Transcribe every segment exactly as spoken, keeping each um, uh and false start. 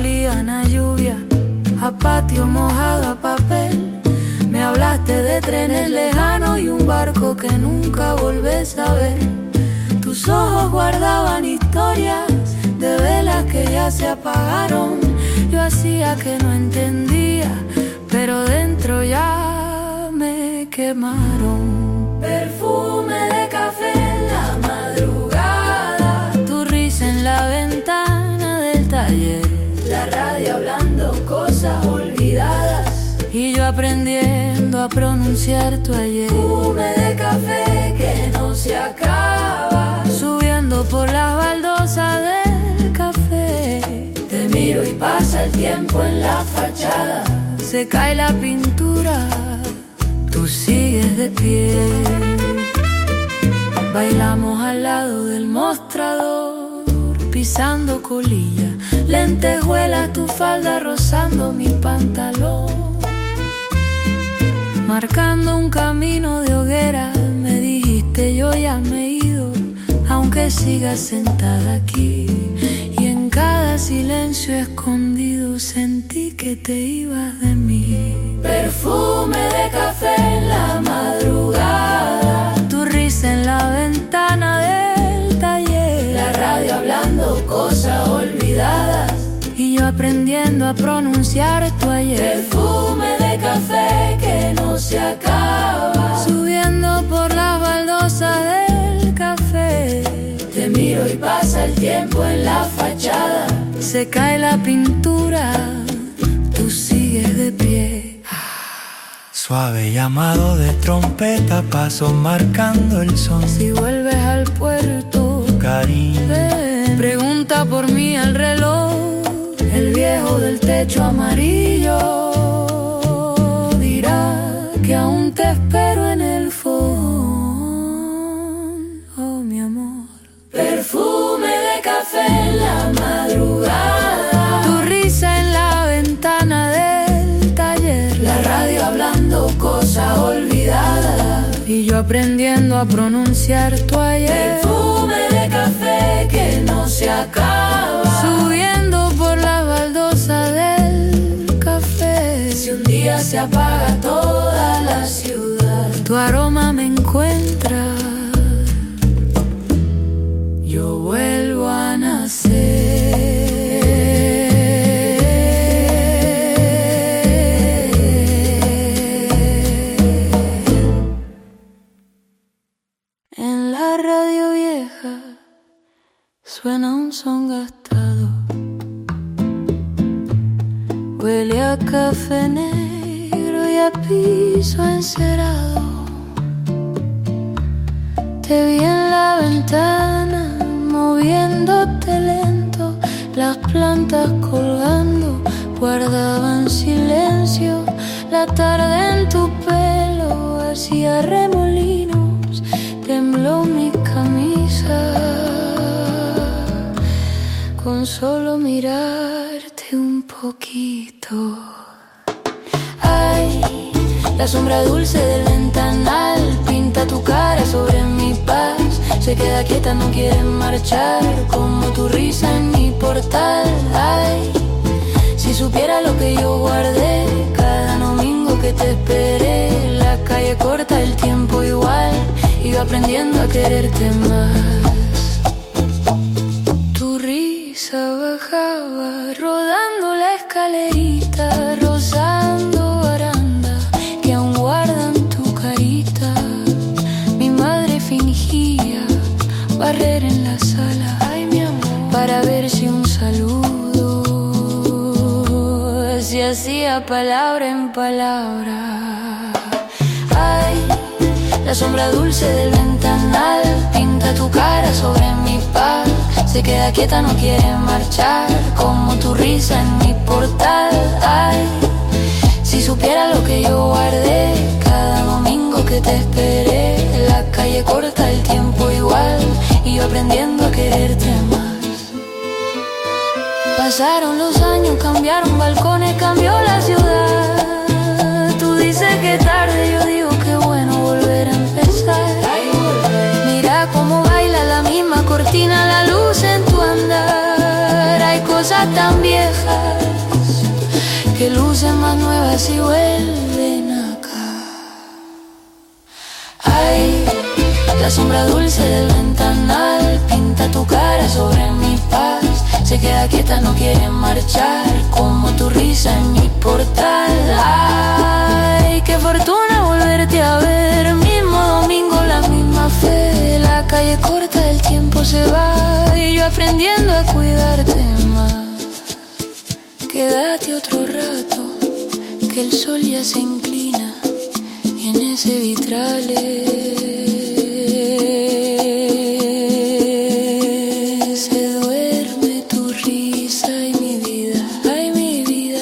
olían a lluvia, a patio mojado, a papel. Me hablaste de trenes lejanos y un barco que nunca volvés a ver. Tus ojos guardaban historias de velas que ya se apagaron. Yo hacía que no entendía, pero dentro ya me quemaron. Perfume de café en la madrugada, tu risa en la ventana del taller, la radio hablando cosas olvidadas y yo aprendiendo a pronunciar tu ayer. Perfume de café que no se acaba, subiendo por las baldosas del café. Te miro y pasa el tiempo en la fachada, se cae la pintura, tú sigues de pie. Bailamos al lado del mostrador, pisando colilla, lentejuelas, tu falda rozando mi pantalón. Marcando un camino de hoguera, me dijiste yo ya me he ido, aunque sigas sentada aquí. Y en cada silencio escondido sentí que te ibas de mí. Perfume de café en la madrugada, tu risa en la ventana del taller, la radio hablando cosas olvidadas y yo aprendiendo a pronunciar tu ayer. Perfume de café que no se acaba, subiendo por las baldosas del café. Te miro y pasa el tiempo en la fachada, se cae la pintura, tú sigues de pie. Suave llamado de trompeta, paso marcando el son. Si vuelves al puerto, cariño, ven, pregunta por mí al reloj, el viejo del techo amarillo dirá que aún te espero en el fogón, oh mi amor. Perfume de café en la madrugada, tu risa en la ventana del taller, la radio hablando cosas olvidadas y yo aprendiendo a pronunciar tu ayer. Perfume de café que no se acaba, subiendo por la baldosa del café. Si un día se apaga toda la ciudad, tu aroma me encuentra, yo vuelvo a nacer. En la radio vieja suena un son gastado, huele a café negro y a piso encerado. Te vi en la ventana, moviéndote lento, las plantas colgando, guardaban silencio. La tarde en tu pelo hacía remolinos, tembló mi camisa. Con solo mirarte un poquito. Ay, la sombra dulce del ventanal pinta tu cara sobre mi paz. Se queda quieta, no quiere marchar, como tu risa en mi portal. Ay, si supiera lo que yo guardé cada domingo que te esperé. La calle corta, el tiempo igual, y yo aprendiendo a quererte más. Tu risa bajaba rodando la escalerita, rozando baranda que aún guardan tu carita. Mi madre fingía barrer en la sala, ay mi amor, para ver si un saludo se hacía palabra en palabra. Ay, la sombra dulce del ventanal pinta tu cara sobre mi paz. Se queda quieta, no quiere marchar, como tu risa en mi portal. Ay, si supiera lo que yo guardé cada domingo que te esperé. La calle corta, el tiempo igual, y yo aprendiendo a quererte más. Pasaron los años, cambiaron balcones, cambió la ciudad. Tú dices que tarde, yo digo que bueno volver a empezar. Mira cómo baila la misma cortina, la luz en tu andar. Hay cosas cosas tan viejas que lucen más nuevas y vuelven acá. Ay, la sombra dulce del ventanal pinta tu cara sobre mi paz. Se queda quieta, no quiere marchar, como tu risa en mi portal. Ay, qué fortuna volverte a ver. Mismo domingo, la misma fe. La calle corta, el tiempo se va y yo aprendiendo a cuidarte más. Quédate otro rato, que el sol ya se inclina y en ese vitral se duerme tu risa y mi vida, ay mi vida.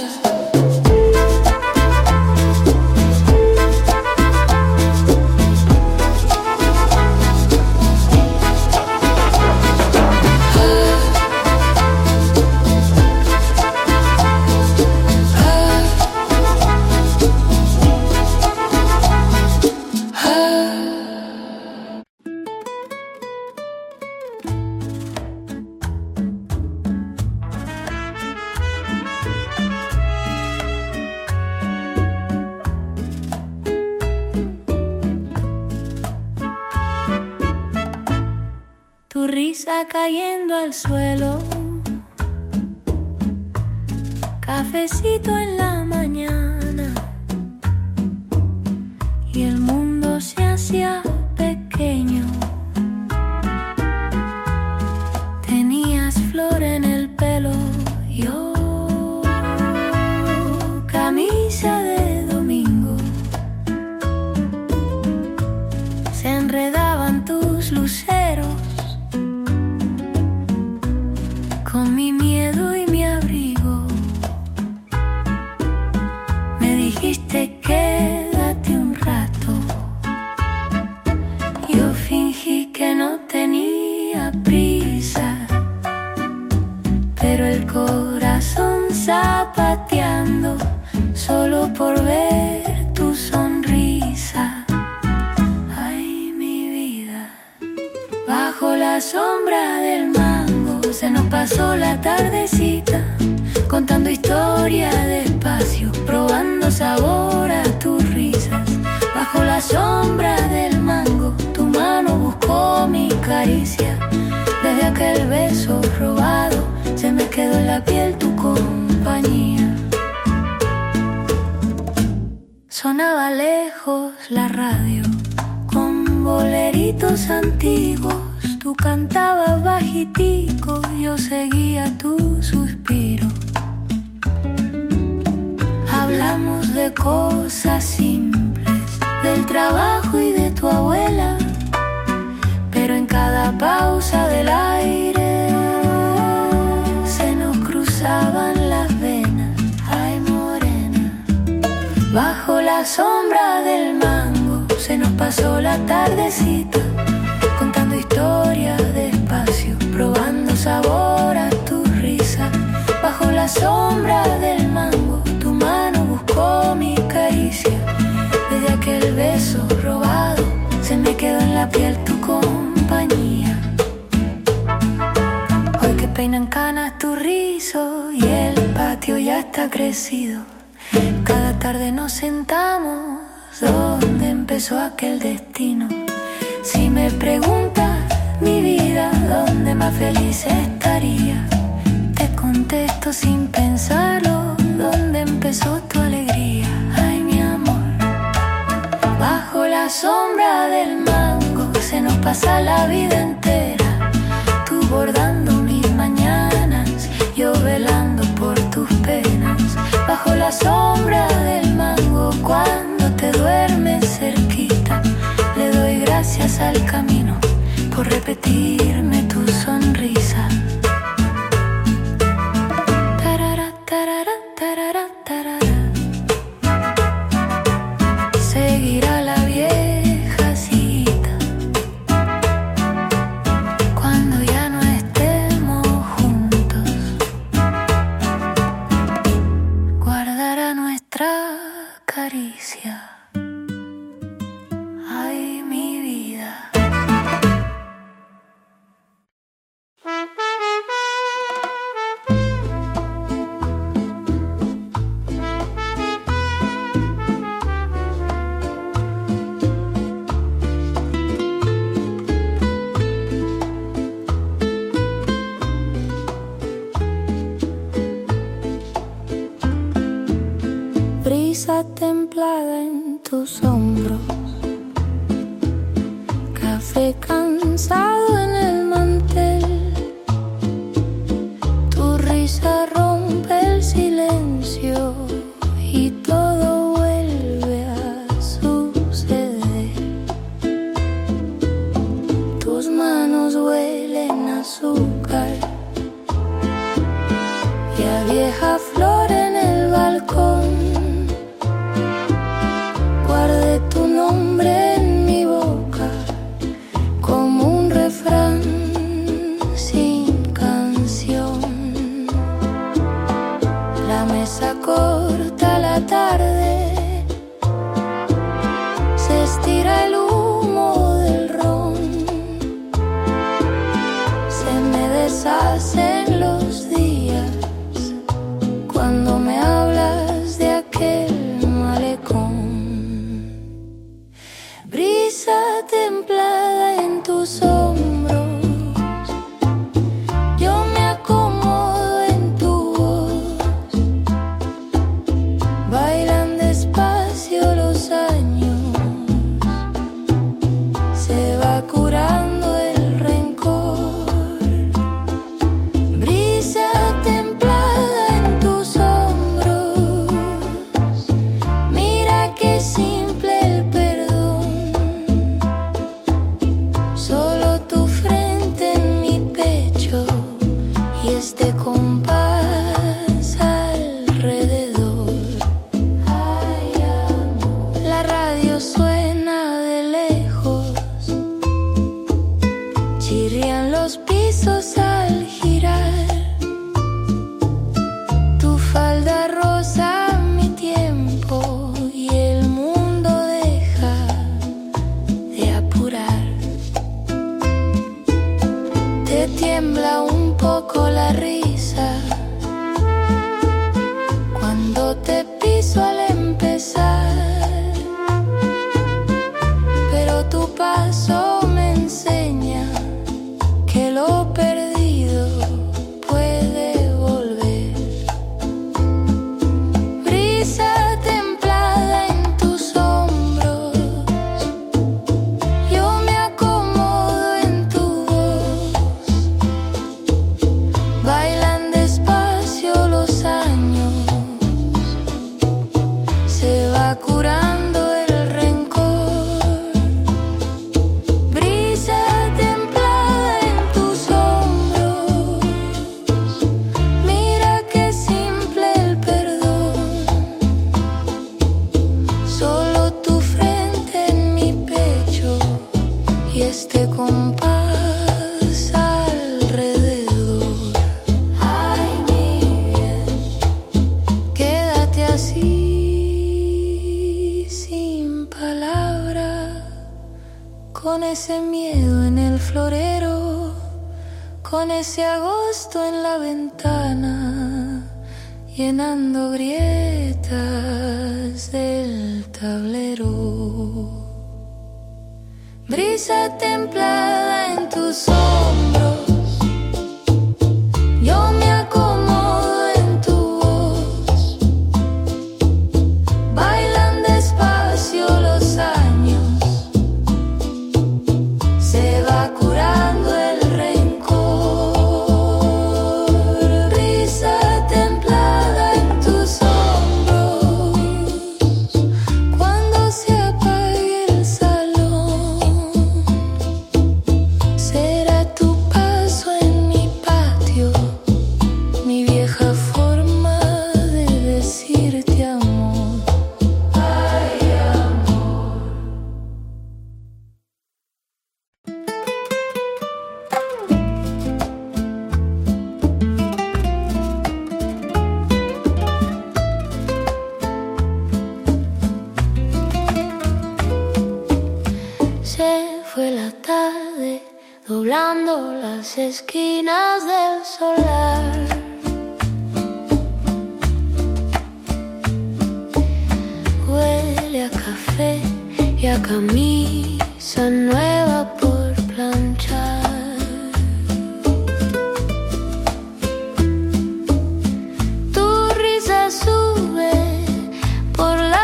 Tu risa cayendo al suelo, cafecito en la mañana y el mundo se hacía pequeño. Tenías flor en el pelo, yo camisa de domingo. Se enredaban tus luceros con mi miedo y mi abrigo. Me dijiste quédate un rato. Yo fingí que no tenía prisa, pero el corazón zapateando solo por ver tu sonrisa. Ay, mi vida, bajo la sombra del mango se nos pasó la tardecita, contando historia despacio, probando sabor a tus risas. Bajo la sombra del mango, tu mano buscó mi caricia. Desde aquel beso robado, se me quedó en la piel tu compañía. Sonaba lejos la radio, con boleritos antiguos. Tú cantabas bajitico, yo seguía tu suspiro. Hablamos de cosas simples, del trabajo y de tu abuela, pero en cada pausa del aire se nos cruzaban las venas. Ay, morena, bajo la sombra del mango se nos pasó la tardecita, contando historias despacio, probando sabor a tu risa. Bajo la sombra del mango, tu mano buscó mi caricia. Desde aquel beso robado, se me quedó en la piel tu compañía. Hoy que peinan canas tu rizo y el patio ya está crecido. Cada tarde nos sentamos, ¿dónde empezó aquel destino? Si me preguntas, mi vida, ¿dónde más feliz estaría? Te contesto sin pensarlo, ¿dónde empezó tu alegría? Ay, mi amor, bajo la sombra del mango se nos pasa la vida entera. Tú bordando mis mañanas, yo velando por tus penas. Bajo la sombra del mango, cuando te duermes cerquita, le doy gracias al camino por repetirme tu sonrisa. Tarara, tarara, tarara, tarara. Seguirá la vieja cita cuando ya no estemos juntos. Guardará nuestra caricia. Ay, mi vida. brisa templada en tus hombros, café cansado en el mantel, tu risa rompe el silencio y todo vuelve a suceder. Tus manos huelen a azúcar y a vieja flor en el balcón. Guardé tu nombre en mi boca como un refrán sin canción. La mesa corta la tarde, se estira el humo del ron, se me deshacen los días cuando me hablas de aquel malecón. Brisa templada en tus hombros, yo me acomodo en tu voz. Bailan despacio los años, se va curando el rencor. Brisa templada en tus hombros, mira qué simple el perdón. Solo tu frente en mi pecho y este compás alrededor. Ay, amor. La radio suena de lejos, chirrían los pisos al girar. Tu falda rosa mi tiempo y el mundo deja de apurar. Te tiembla un poco la risa cuando te piso al empezar, pero tu paso me enseña que lo perdido puede volver. Brisa templada en tus hombros, yo me acomodo en tu voz. Bailan despacio los años, se va curando el rencor. Brisa templada en tus hombros, mira qué simple el perdón. Solo tu frente en mi pecho y este compás alrededor. Ay, mi bien, quédate así sin palabras, con ese miedo en el florero, con ese agosto en la ventana, llenando grietas del tablero. Brisa templada en tus hombros, yo me acomodo en tu voz. Bailan despacio los años, se va curando el rencor. Brisa templada en tus hombros, cuando se apague el salón, será tu paso en mi patio, mi vieja forma de decirte amor. Ay, amor. Se fue la tarde doblando las esquinas del solar. Huele a café y a camisa nueva por planchar. Tu risa sube por la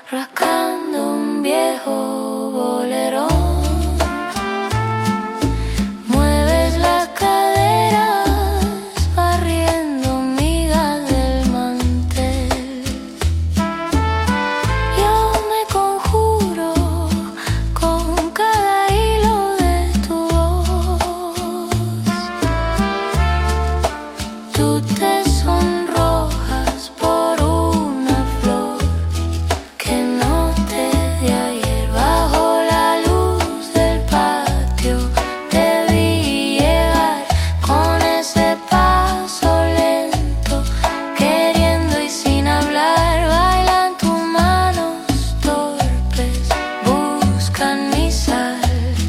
rascando un viejo bolero. Mueves las caderas, barriendo migas del mantel. Yo me conjuro con cada hilo de tu voz. Tú te sonrojas por una flor que no te di ayer. Bajo la luz del patio te vi llegar con ese paso lento, queriendo y sin hablar. Bailan tus manos torpes, buscan mi sal,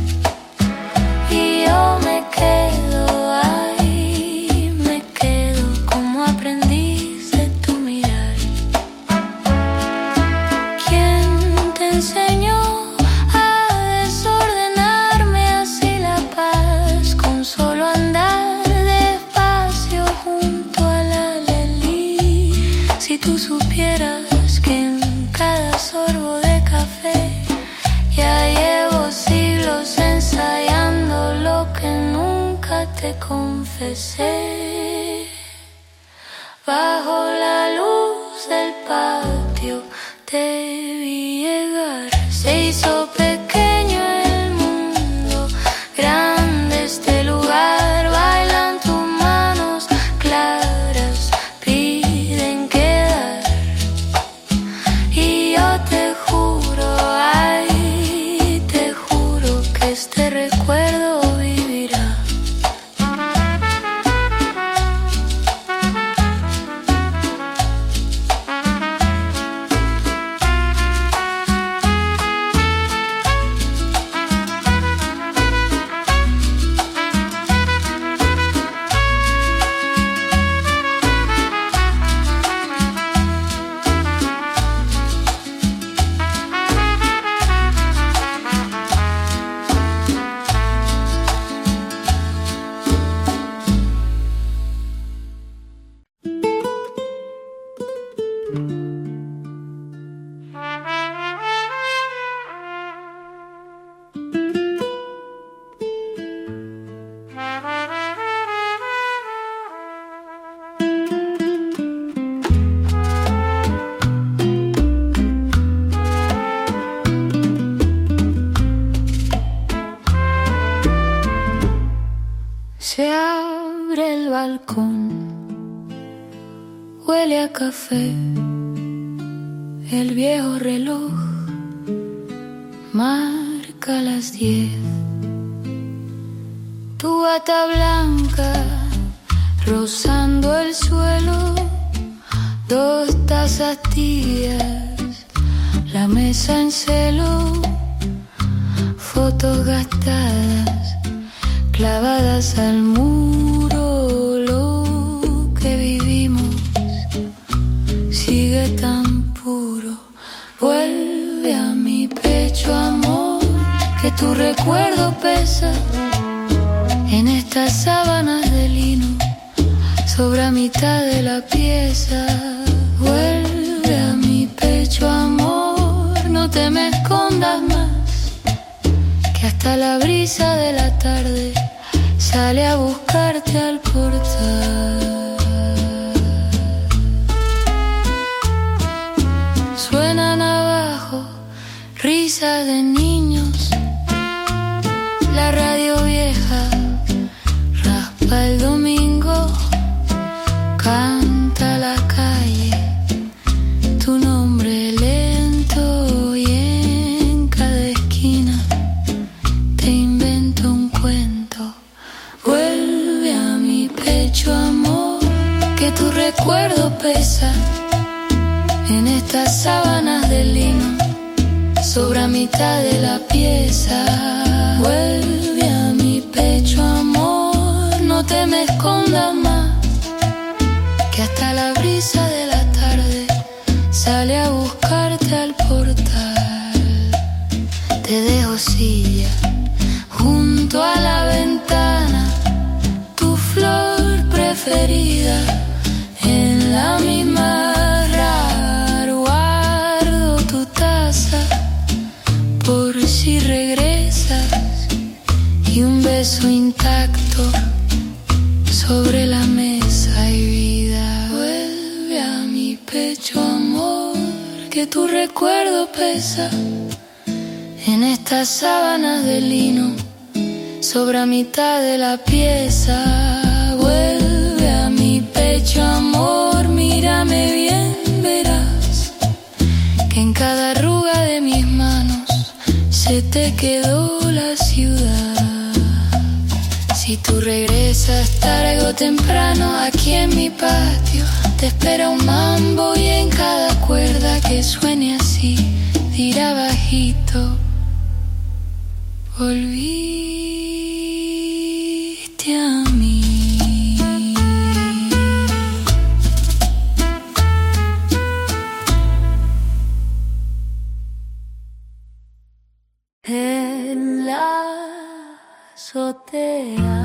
y yo me quedo ahí, me quedo como aprendiz de tu mirar. ¿Quién te enseñó a desordenarme así la paz, con solo andar despacio junto a la Lelí? Si tú supieras que en cada sorbo de café ya llevo siglos ensayando lo que nunca te confesé. Bajo la luz del patio te vi llegar. Se hizo pequeño el mundo, grande este lugar. Bailan tus manos claras, piden quedar. Y yo te juro, ay, te juro que este recuerdo vivirá. Se abre el balcón, huele a café, el viejo reloj marca las diez. Tu bata blanca rozando el suelo, dos tazas tibias, la mesa en celo, fotos gastadas clavadas al muro. Lo que vivimos sigue tan puro. Vuelve a mi pecho, amor, que tu recuerdo pesa en estas sábanas de lino, sobra mitad de la pieza. Vuelve a mi pecho, amor, no te me escondas más, que hasta la brisa de la tarde sale a buscarte al portal. Suenan abajo risas de niños, la radio vieja raspa el domingo, canta la calle tu nombre lento, y en cada esquina te invento un cuento. Vuelve a mi pecho, amor, que tu recuerdo pesa en estas sábanas de lino, sobra mitad de la pieza. Vuelve a mi pecho, amor, no te me escondas más, que hasta la brisa de la tarde sale a buscarte al portal. Te dejo silla junto a la ventana, tu flor preferida en la misma. Raro guardo tu taza intacto sobre la mesa y vida. Vuelve a mi pecho, amor, que tu recuerdo pesa en estas sábanas de lino sobre mitad de la pieza. Vuelve a mi pecho, amor, mírame bien, verás que en cada arruga de mis manos se te quedó la ciudad. Si tú regresas tarde o temprano aquí en mi patio, te espera un mambo y en cada cuerda que suene así dirá bajito: volviste a mí. En la azotea,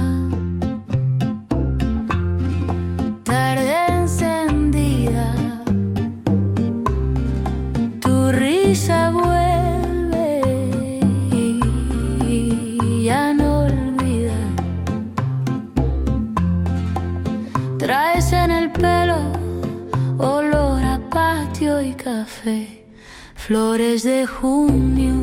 tarde encendida, tu risa vuelve y ya no olvida. Traes en el pelo olor a patio y café, flores de junio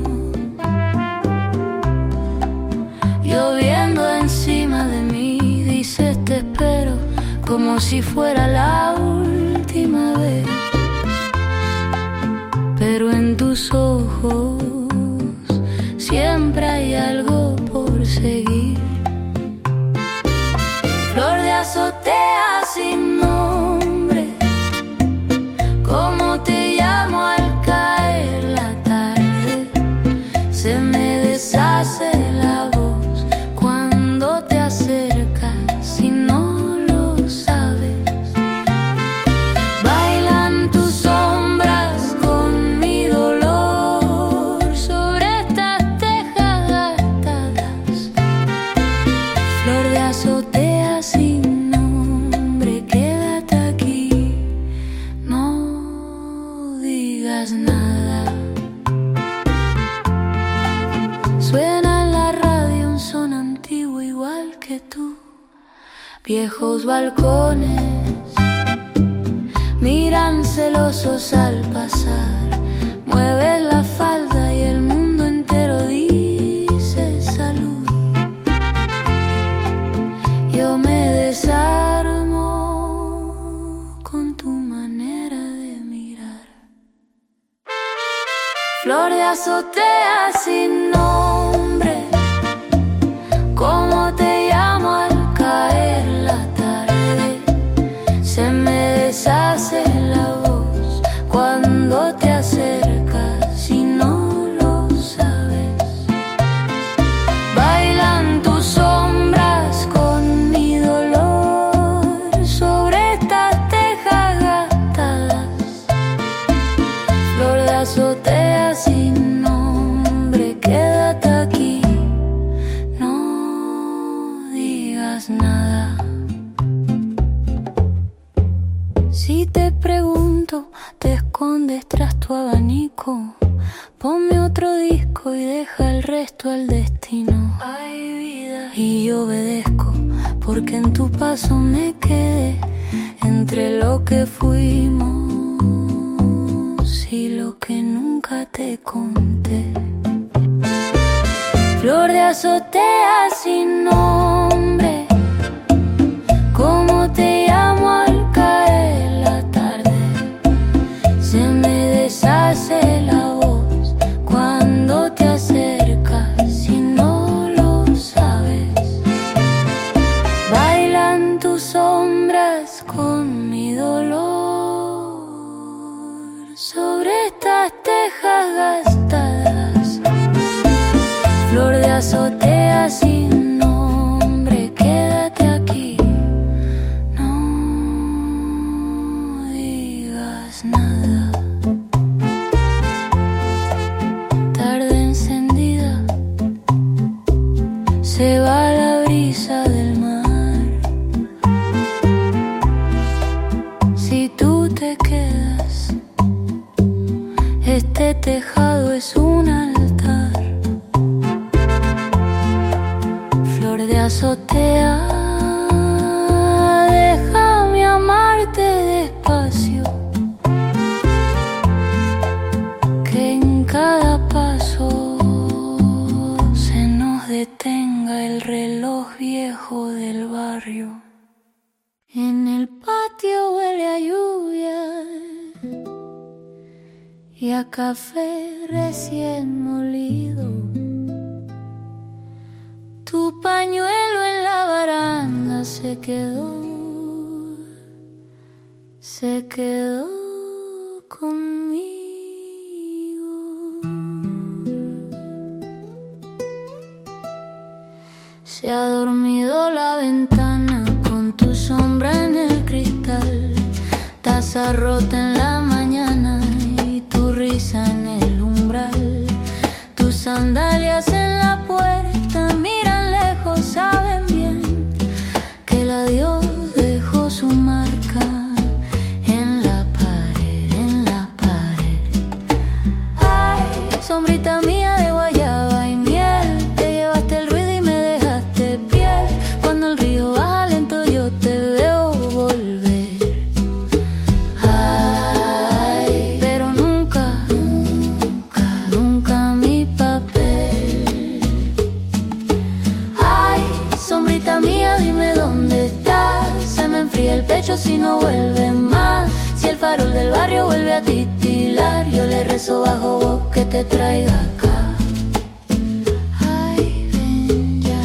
lloviendo encima de mí. Dices te espero como si fuera la última vez, pero en tus ojos siempre hay algo por seguir. Flor de azotea sin nombre, ¿cómo te llamo al caer la tarde? Se me deshace la voz te acercas y no lo sabes. Bailan tus sombras con mi dolor sobre estas tejas gastadas. Flor de azotea sin nombre, quédate aquí, no digas nada. Suena en la radio un son antiguo igual que tú, viejos balcones miran celosos al pasar. Mueves la falda y el mundo entero dice salud. Yo me desarmo con tu manera de mirar. Flor de azotea sin nombre, ¿cómo te llamo al caer la tarde? Se me deshace la voz cuando te acercas y no lo sabes. Bailan tus sombras con mi dolor sobre estas tejas gastadas. Flor de azotea sin nombre, quédate aquí, nada. Si te pregunto, te escondes tras tu abanico. Ponme otro disco y deja el resto al destino. Ay, vida. Y yo obedezco, porque en tu paso me quedé entre lo que fuimos y lo que nunca te conté. Flor de azotea sin nombre, ¿cómo te llamo al caer la tarde? Se me deshace la voz cuando te acercas y no lo sabes. Bailan tus sombras con mi dolor sobre estas tejas gastadas. Flor de azotea sin nombre, quédate aquí, no digas nada. Tarde encendida, se va la brisa del mar. Si tú te quedas, este tejado es un altar. barrio. En el patio huele a lluvia y a café recién molido. Tu pañuelo en la baranda se quedó, se quedó conmigo. Se ha dormido la ventana con tu sombra en el cristal, taza rota en la mañana y tu risa en el umbral. Tus sandalias en la puerta miran lejos, saben bien que el adiós dejó su marca en la pared, en la pared. Ay, sombrita mía de guayaba y miel, te llevaste el ruido y me dejaste piel. Cuando el río baja lento yo te veo volver. Ay, pero nunca, nunca, nunca mi papel. Ay, sombrita mía, dime dónde estás. Se me enfría el pecho si no vuelves más. Si el farol del barrio vuelve a titilar, yo le rezo bajo voz que te traiga acá. Ay, ven ya.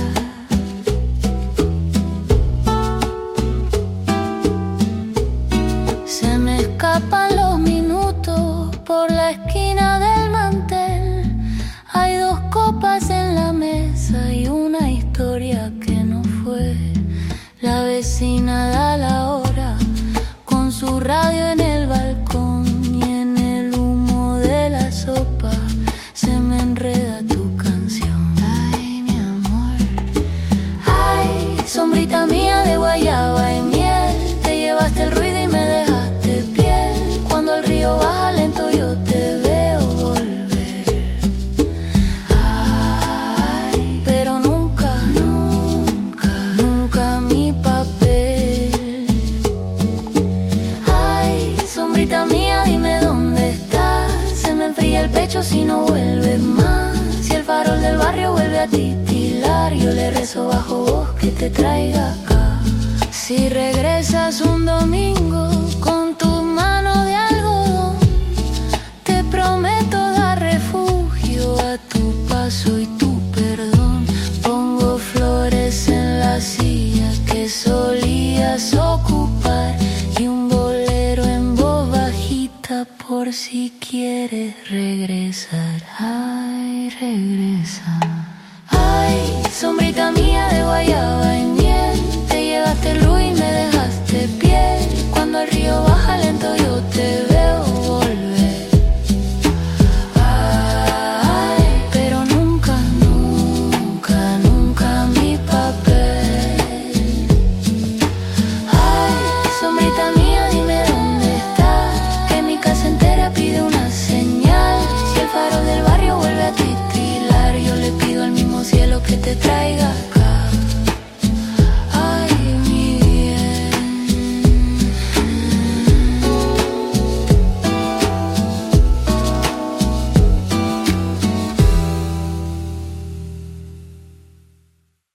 Se me escapan los minutos por la esquina del mantel. Hay dos copas en la mesa y una historia que no fue. La vecina da la hora con su radio en el balcón y en el humo de la sopa se me enreda tu canción. Ay, mi amor. Ay, sombrita mía de guayaba y miel, te llevaste el ruido y me dejaste piel. Cuando el río baja lento yo te veo volver. Ay, pero nunca, nunca, nunca mi papel. Ay, sombrita mía, dime dónde estás. Se me enfría el pecho si no vuelves más. Si el farol del barrio vuelve a titilar, yo le rezo bajo voz que te traiga acá. Si regresas un domingo con tus manos de algodón, te prometo dar refugio a tu paso y tu perdón. Pongo flores en la silla que solías ocupar y un bolero en voz bajita por si quieres regresar. Ay, regresa. Ay, sombrita mía de guayaba y